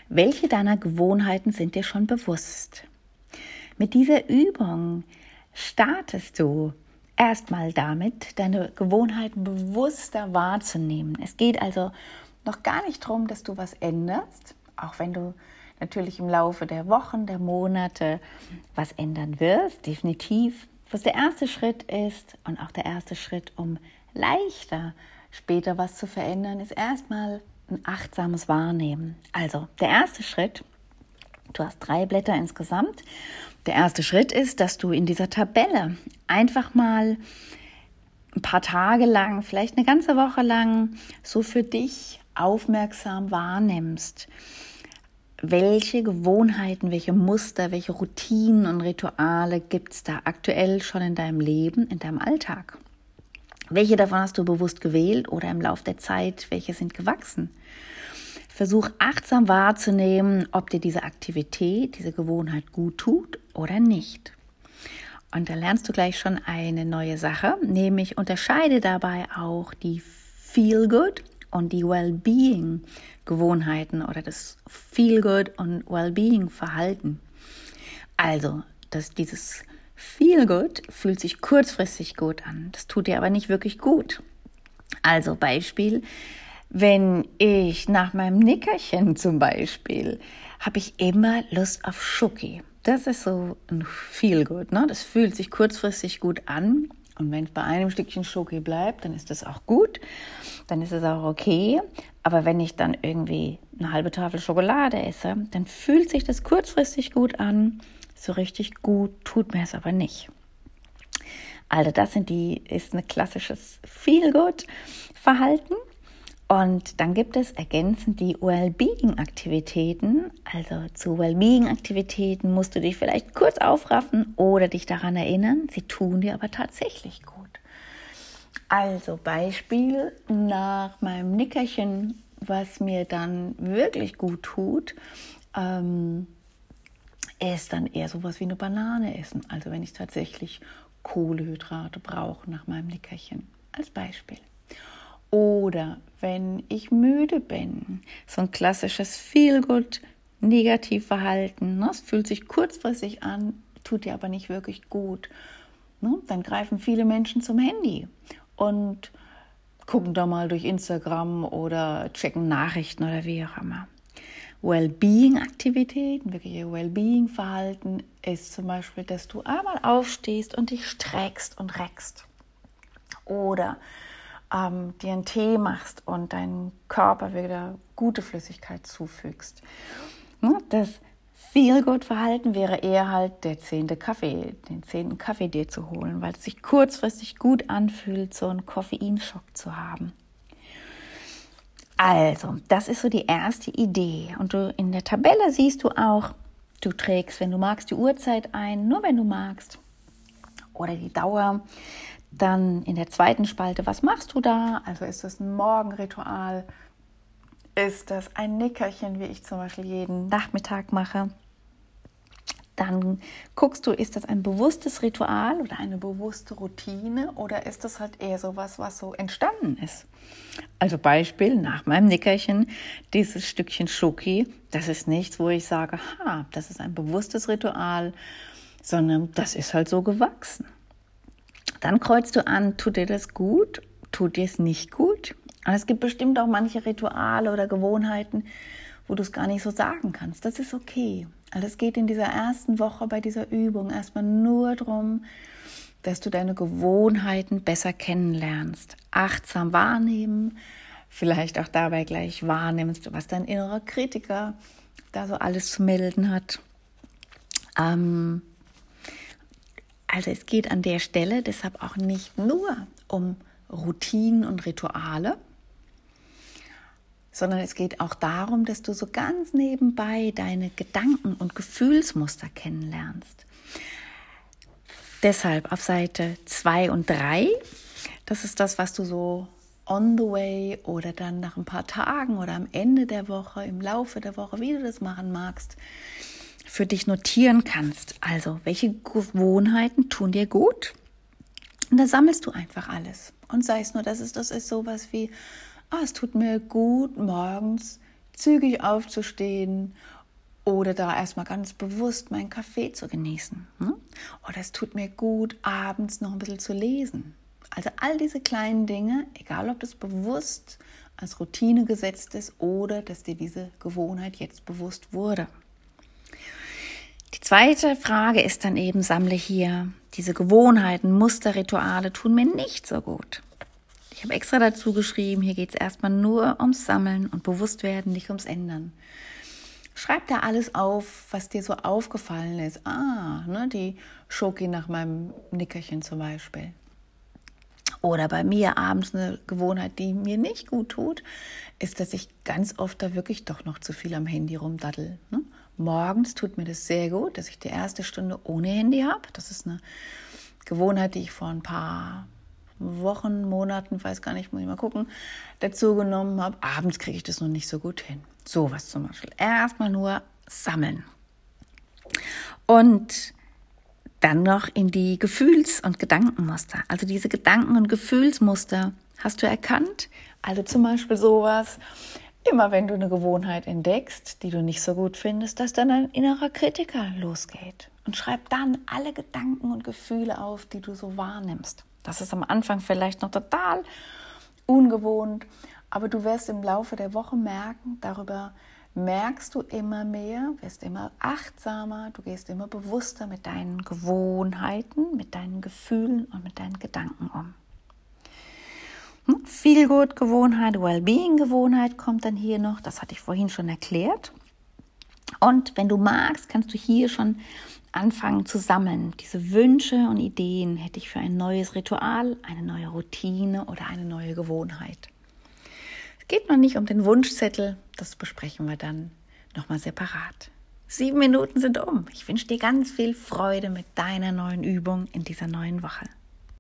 Welche deiner Gewohnheiten sind dir schon bewusst? Mit dieser Übung startest du erstmal damit, deine Gewohnheiten bewusster wahrzunehmen. Es geht also noch gar nicht darum, dass du was änderst, auch wenn du natürlich im Laufe der Wochen, der Monate was ändern wirst, definitiv. Was der erste Schritt ist und auch der erste Schritt, um leichter später was zu verändern, ist erstmal ein achtsames Wahrnehmen. Also der erste Schritt, du hast 3 Blätter insgesamt. Der erste Schritt ist, dass du in dieser Tabelle einfach mal ein paar Tage lang, vielleicht eine ganze Woche lang, so für dich aufmerksam wahrnimmst, welche Gewohnheiten, welche Muster, welche Routinen und Rituale gibt es da aktuell schon in deinem Leben, in deinem Alltag? Welche davon hast du bewusst gewählt oder im Laufe der Zeit, welche sind gewachsen? Versuch achtsam wahrzunehmen, ob dir diese Aktivität, diese Gewohnheit gut tut oder nicht. Und da lernst du gleich schon eine neue Sache, nämlich unterscheide dabei auch die Feel-Good und die Well-Being-Gewohnheiten oder das Feel-Good und Well-Being-Verhalten. Also, dieses Feel-Good fühlt sich kurzfristig gut an, das tut dir aber nicht wirklich gut. Also Beispiel, wenn ich nach meinem Nickerchen zum Beispiel, habe ich immer Lust auf Schoki. Das ist so ein Feel-Good, ne? Das fühlt sich kurzfristig gut an. Und wenn es bei einem Stückchen Schoki bleibt, dann ist das auch gut. Dann ist es auch okay. Aber wenn ich dann irgendwie eine halbe Tafel Schokolade esse, dann fühlt sich das kurzfristig gut an. So richtig gut tut mir es aber nicht. Also das ist ein klassisches Feel-Good-Verhalten. Und dann gibt es ergänzend die Wellbeing-Aktivitäten. Also zu Wellbeing-Aktivitäten musst du dich vielleicht kurz aufraffen oder dich daran erinnern. Sie tun dir aber tatsächlich gut. Also Beispiel, nach meinem Nickerchen, was mir dann wirklich gut tut, ist dann eher sowas wie eine Banane essen. Also wenn ich tatsächlich Kohlenhydrate brauche nach meinem Nickerchen, als Beispiel. Oder wenn ich müde bin, so ein klassisches Feel-Good-Negativverhalten, ne? Es fühlt sich kurzfristig an, tut dir aber nicht wirklich gut. Ne? Dann greifen viele Menschen zum Handy und gucken da mal durch Instagram oder checken Nachrichten oder wie auch immer. Wellbeing-Aktivitäten, wirkliche Wellbeing-Verhalten ist zum Beispiel, dass du einmal aufstehst und dich streckst und reckst. Oder dir einen Tee machst und deinem Körper wieder gute Flüssigkeit zufügst. Das Feel-Good-Verhalten wäre eher halt den 10. Kaffee dir zu holen, weil es sich kurzfristig gut anfühlt, so einen Koffeinschock zu haben. Also, das ist so die erste Idee. Und du in der Tabelle siehst du auch, du trägst, wenn du magst, die Uhrzeit ein, nur wenn du magst. Oder die Dauer. Dann in der zweiten Spalte, was machst du da? Also ist das ein Morgenritual? Ist das ein Nickerchen, wie ich zum Beispiel jeden Nachmittag mache? Dann guckst du, ist das ein bewusstes Ritual oder eine bewusste Routine oder ist das halt eher sowas, was so entstanden ist? Also Beispiel, nach meinem Nickerchen, dieses Stückchen Schoki, das ist nichts, wo ich sage, das ist ein bewusstes Ritual, sondern das ist halt so gewachsen. Dann kreuzt du an, tut dir das gut, tut dir es nicht gut? Und es gibt bestimmt auch manche Rituale oder Gewohnheiten, wo du es gar nicht so sagen kannst. Das ist okay. Also es geht in dieser ersten Woche bei dieser Übung erstmal nur darum, dass du deine Gewohnheiten besser kennenlernst. Achtsam wahrnehmen, vielleicht auch dabei gleich wahrnimmst, was dein innerer Kritiker da so alles zu melden hat. Also es geht an der Stelle deshalb auch nicht nur um Routinen und Rituale, sondern es geht auch darum, dass du so ganz nebenbei deine Gedanken- und Gefühlsmuster kennenlernst. Deshalb auf Seite 2 und 3, das ist das, was du so on the way oder dann nach ein paar Tagen oder am Ende der Woche, im Laufe der Woche, wie du das machen magst, für dich notieren kannst. Also, welche Gewohnheiten tun dir gut? Und da sammelst du einfach alles. Und sei es nur, das ist sowas wie, es tut mir gut, morgens zügig aufzustehen oder da erstmal ganz bewusst meinen Kaffee zu genießen. Oder es tut mir gut, abends noch ein bisschen zu lesen. Also all diese kleinen Dinge, egal ob das bewusst als Routine gesetzt ist oder dass dir diese Gewohnheit jetzt bewusst wurde. Die zweite Frage ist dann eben, sammle hier diese Gewohnheiten, Muster, Rituale tun mir nicht so gut. Ich habe extra dazu geschrieben, hier geht es erstmal nur ums Sammeln und Bewusstwerden, nicht ums Ändern. Schreib da alles auf, was dir so aufgefallen ist. Die Schoki nach meinem Nickerchen zum Beispiel. Oder bei mir abends eine Gewohnheit, die mir nicht gut tut, ist, dass ich ganz oft da wirklich doch noch zu viel am Handy rumdaddel. Morgens tut mir das sehr gut, dass ich die erste Stunde ohne Handy habe. Das ist eine Gewohnheit, die ich vor ein paar Wochen, Monaten, weiß gar nicht, muss ich mal gucken, dazu genommen habe. Abends kriege ich das noch nicht so gut hin. Sowas zum Beispiel. Erstmal nur sammeln. Und dann noch in die Gefühls- und Gedankenmuster. Also diese Gedanken- und Gefühlsmuster hast du erkannt. Also zum Beispiel sowas, immer wenn du eine Gewohnheit entdeckst, die du nicht so gut findest, dass dann ein innerer Kritiker losgeht. Und schreib dann alle Gedanken und Gefühle auf, die du so wahrnimmst. Das ist am Anfang vielleicht noch total ungewohnt, aber du wirst im Laufe der Woche merken, darüber merkst du immer mehr, wirst immer achtsamer, du gehst immer bewusster mit deinen Gewohnheiten, mit deinen Gefühlen und mit deinen Gedanken um. Feel-Good-Gewohnheit, Wellbeing-Gewohnheit kommt dann hier noch, das hatte ich vorhin schon erklärt. Und wenn du magst, kannst du hier schon anfangen zu sammeln. Diese Wünsche und Ideen hätte ich für ein neues Ritual, eine neue Routine oder eine neue Gewohnheit. Es geht noch nicht um den Wunschzettel, das besprechen wir dann nochmal separat. 7 Minuten sind um. Ich wünsche dir ganz viel Freude mit deiner neuen Übung in dieser neuen Woche.